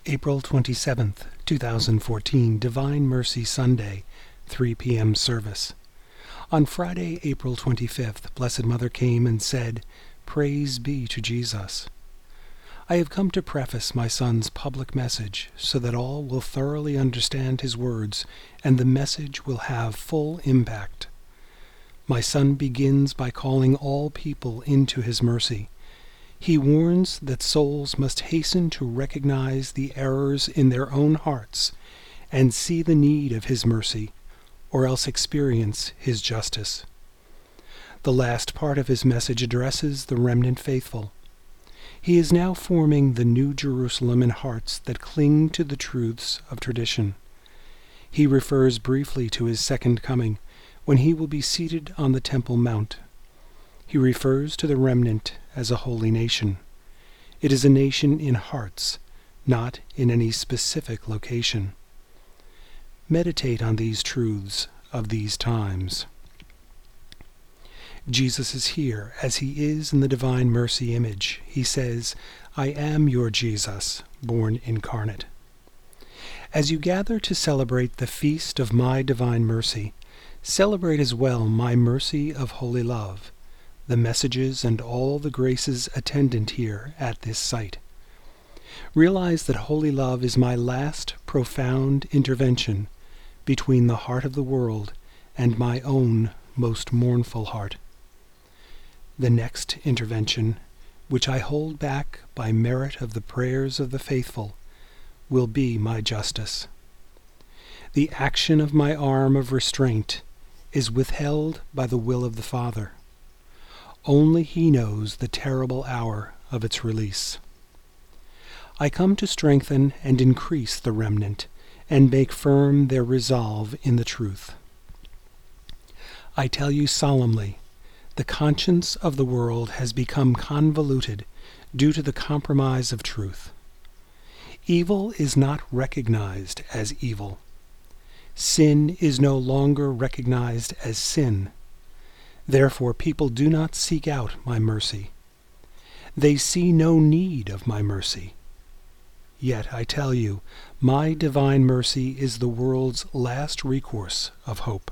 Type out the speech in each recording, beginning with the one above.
April 27th, 2014, Divine Mercy Sunday, 3 p.m. service. On Friday, April 25th, Blessed Mother came and said, "Praise be to Jesus." I have come to preface my son's public message so that all will thoroughly understand his words and the message will have full impact. My son begins by calling all people into his mercy. He warns that souls must hasten to recognize the errors in their own hearts and see the need of his mercy, or else experience his justice. The last part of his message addresses the remnant faithful. He is now forming the New Jerusalem in hearts that cling to the truths of tradition. He refers briefly to his second coming, when he will be seated on the Temple Mount. He refers to the remnant as a holy nation. It is a nation in hearts, not in any specific location. Meditate on these truths of these times. Jesus is here as he is in the Divine Mercy image. He says, "I am your Jesus, born incarnate." As you gather to celebrate the feast of my Divine Mercy, celebrate as well my mercy of holy love, the messages and all the graces attendant here at this site. Realize that holy love is my last profound intervention between the heart of the world and my own most mournful heart. The next intervention, which I hold back by merit of the prayers of the faithful, will be my justice. The action of my arm of restraint is withheld by the will of the Father. Only He knows the terrible hour of its release. I come to strengthen and increase the remnant and make firm their resolve in the truth. I tell you solemnly, the conscience of the world has become convoluted due to the compromise of truth. Evil is not recognized as evil. Sin is no longer recognized as sin. Therefore people do not seek out my mercy. They see no need of my mercy. Yet I tell you, my divine mercy is the world's last recourse of hope.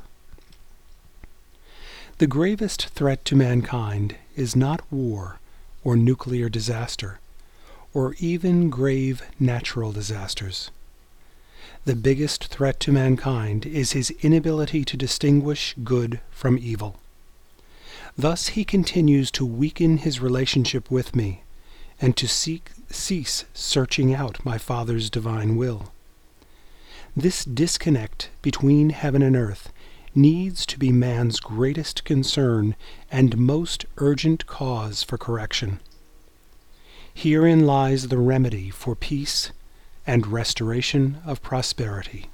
The gravest threat to mankind is not war or nuclear disaster, or even grave natural disasters. The biggest threat to mankind is his inability to distinguish good from evil. Thus he continues to weaken his relationship with me and to cease searching out my Father's divine will. This disconnect between heaven and earth needs to be man's greatest concern and most urgent cause for correction. Herein lies the remedy for peace and restoration of prosperity.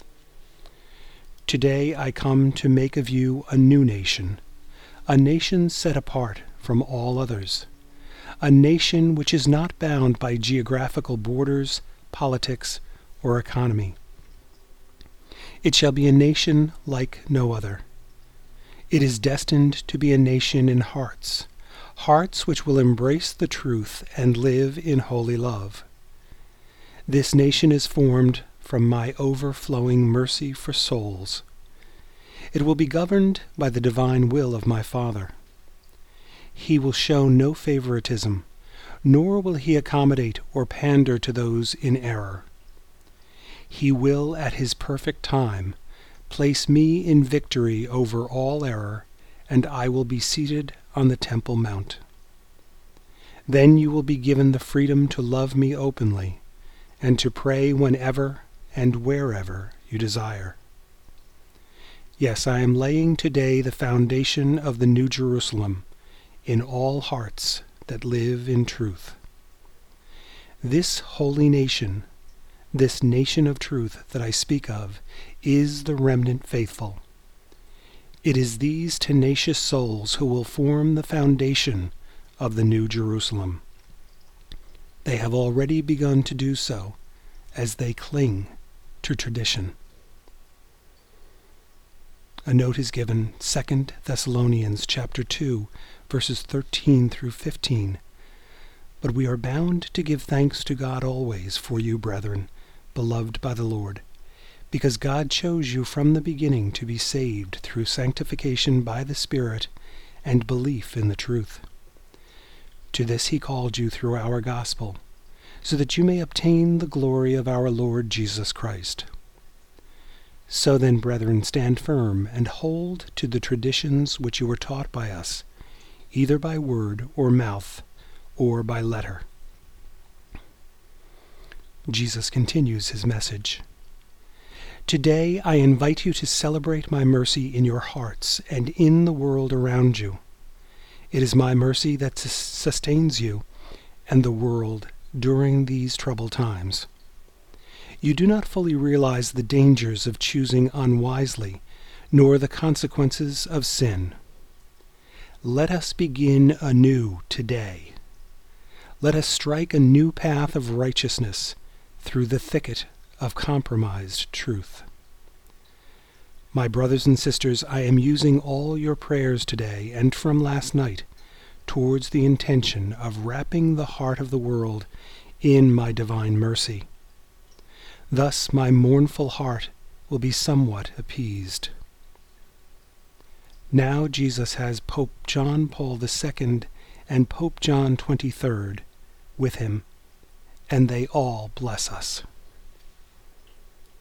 Today I come to make of you a new nation, a nation set apart from all others, a nation which is not bound by geographical borders, politics, or economy. It shall be a nation like no other. It is destined to be a nation in hearts, hearts which will embrace the truth and live in holy love. This nation is formed from my overflowing mercy for souls. It will be governed by the divine will of my Father. He will show no favoritism, nor will he accommodate or pander to those in error. He will, at his perfect time, place me in victory over all error, and I will be seated on the Temple Mount. Then you will be given the freedom to love me openly, and to pray whenever and wherever you desire. Yes, I am laying today the foundation of the New Jerusalem in all hearts that live in truth. This holy nation, this nation of truth that I speak of, is the remnant faithful. It is these tenacious souls who will form the foundation of the New Jerusalem. They have already begun to do so as they cling to tradition. A note is given, 2 Thessalonians chapter 2, verses 13 through 15. But we are bound to give thanks to God always for you, brethren, beloved by the Lord, because God chose you from the beginning to be saved through sanctification by the Spirit and belief in the truth. To this he called you through our gospel, so that you may obtain the glory of our Lord Jesus Christ. So then, brethren, stand firm and hold to the traditions which you were taught by us, either by word or mouth, or by letter. Jesus continues his message. Today I invite you to celebrate my mercy in your hearts and in the world around you. It is my mercy that sustains you and the world during these troubled times. You do not fully realize the dangers of choosing unwisely, nor the consequences of sin. Let us begin anew today. Let us strike a new path of righteousness through the thicket of compromised truth. My brothers and sisters, I am using all your prayers today and from last night towards the intention of wrapping the heart of the world in my divine mercy. Thus my mournful heart will be somewhat appeased. Now Jesus has Pope John Paul II and Pope John XXIII with him, and they all bless us.